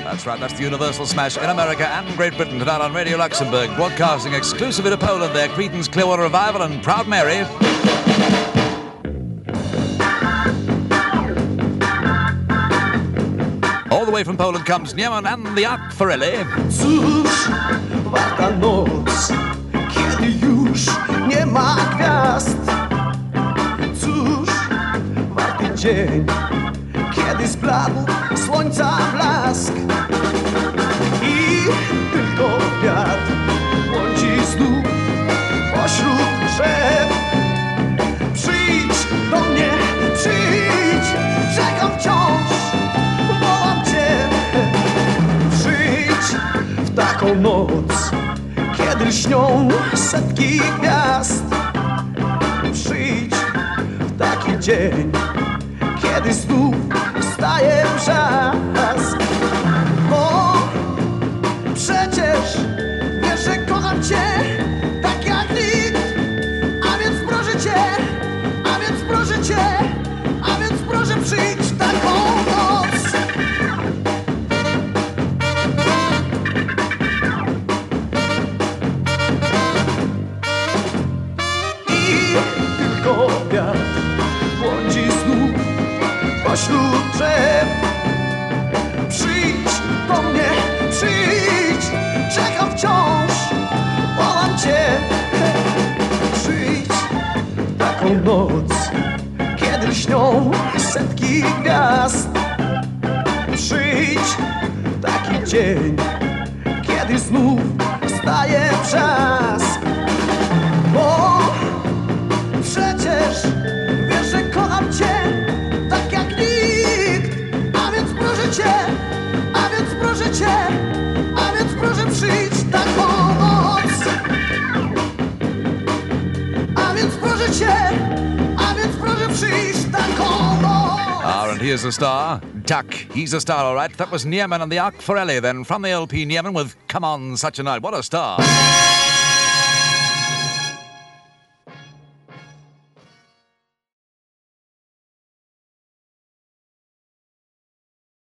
That's right, that's the universal smash in America and Great Britain tonight on Radio Luxembourg, broadcasting exclusively to Poland there, Creedence Clearwater Revival and Proud Mary. All the way from Poland comes Niemann and the Akwarele. Cóż, warta noc, kiedy już nie ma gwiazd. Cóż, warty dzień, kiedy zbladł słońca blask. I tylko wiatr błądzi znów pośród drzew. Przyjdź do mnie, przyjdź, czekam wciąż, wołam cię. Przyjdź w taką noc, kiedy śnią setki gwiazd. Przyjdź w taki dzień, kiedy znów wstaje brzask. Bo przecież wiesz, że kocham cię tak jak nikt. A więc proszę cię, a więc proszę cię, a więc proszę przyjdź w taką noc. I tylko wiatr błądzi znów pośród drzew. Przyjdź do mnie, przyjdź, czekam wciąż, wołam cię. Przyjdź w taką noc, kiedy śnią setki gwiazd. Przyjdź w taki dzień, kiedy znów wstaje brzask. Bo przecież wiesz, że kocham cię tak jak nikt. A więc proszę cię, a więc proszę cię, a więc proszę przyjdź taką noc. A więc proszę cię, a więc proszę przyjdź taką noc. And here's a star. Duck, he's a star, all right. That was Niemann and the Akwarele then, from the LP Niemann with Come On Such a Night. What a star.